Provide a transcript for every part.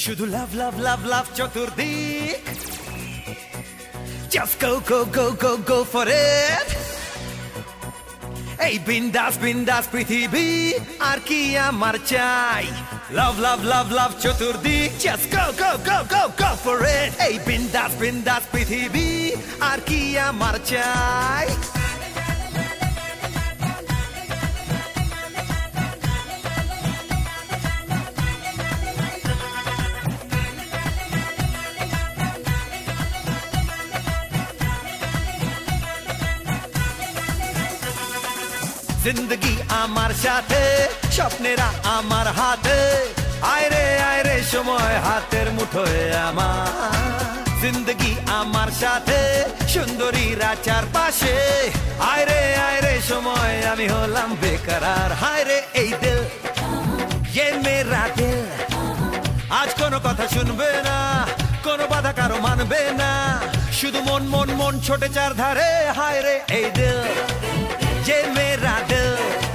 শুধু লাভ লাভ লাভ লাভ চতুর্দিক Just go go go go go for it এই বিন্দাস বিন্দাস পৃথিবী আর কি আমার চাই লাভ লাভ লাভ লাভ চতুর্দিক Just go go go go go for it এই বিন্দাস বিন্দাস পৃথিবী আর কি আমার চাই जिंदगी आमार साथे स्वप्नेरा आमार हाथे आय रे समय हाथेर मुठोय आमार जिंदगी आमार साथे सुंदरीरा चारपाशे आय रे समय आमी हलाम बेकरार हाय रे এই दिल ये मेरा दिल आज कोनो कथा शुनबे ना कोनो बाधा कारो मानबे ना शुधु मन मन मन छोटे चार धारे हाय रे এই दिल ये मेरा दिल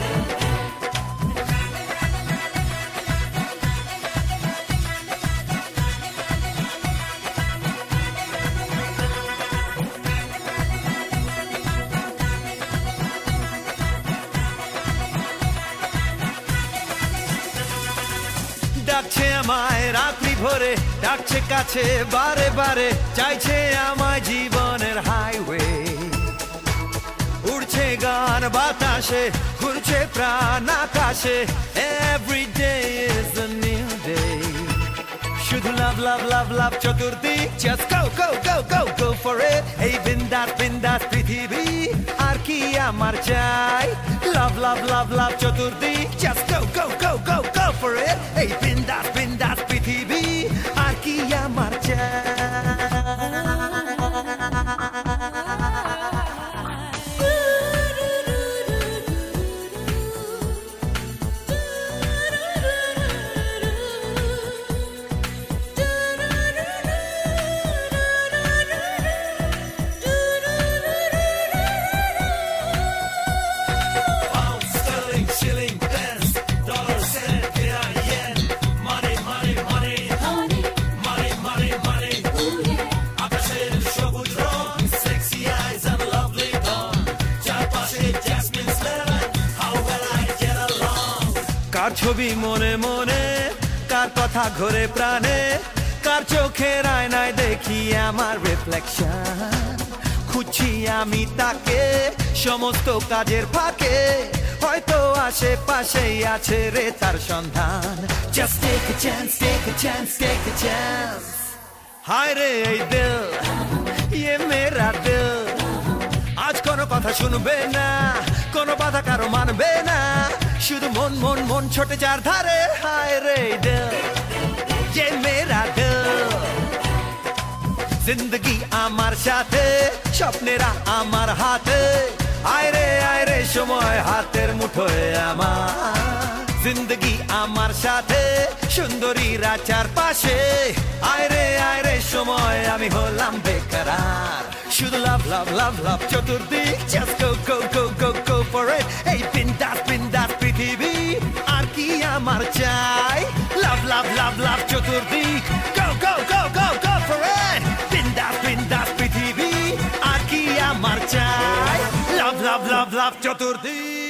ডাকছে আমায় রাত্রি ভোরে ডাকছে কাছে বারে বারে চাইছে আমায় জীবনের হাইওয়ে উড়ছে গান বাতাসে ঘুরছে প্রাণ আকাশে every day is a new day শুধু লাভ লাভ লাভ লাভ চতুর্দিক just go go go go go for it এই বিন্দাস বিন্দাস পৃথিবী আর কি আমার চাই লাভ লাভ লাভ লাভ চতুর্দিক just go go go go go for it এই বিন্দাস বিন্দাস পৃথিবী আর কি আমার চাই কার ছবি মনে মনে কার কথা ঘরে প্রাণে কার চোখের আয়নায় দেখি আমার রিফ্লেকশন খুঁজছি আমি তাকে সমস্ত কাজের ফাঁকে হয়তো আশেপাশেই আছে রে তার সন্ধান Just take a chance, take a chance, take a chance হায় রে এই দিল ये मेरा दिल আজ কোনো কথা শুনবে না কোনো বাধা কারো মানবে না শুধু মন মন মন ছোটে যার ধারে হায় রে দিল ये मेरा दिल जिंदगी আমার সাথে স্বপ্নেরা আমার হাতে আয় রে সময় হাতের মুঠোয় আমার जिंदगी আমার সাথে সুন্দরীরা চারপাশে আয় রে সময় আমি হলাম বেকরার শুধু লাভ লাভ লাভ লাভ চতুর্দিক just go go go go go for it এই বিন্দাস বিন্দাস পৃথিবী আর কি আমার চাই লাভ লাভ লাভ লাভ চতুর্দিক go go go go go for it বিন্দাস বিন্দাস পৃথিবী আর কি আমার চাই লাভ লাভ লাভ লাভ চতুর্দিক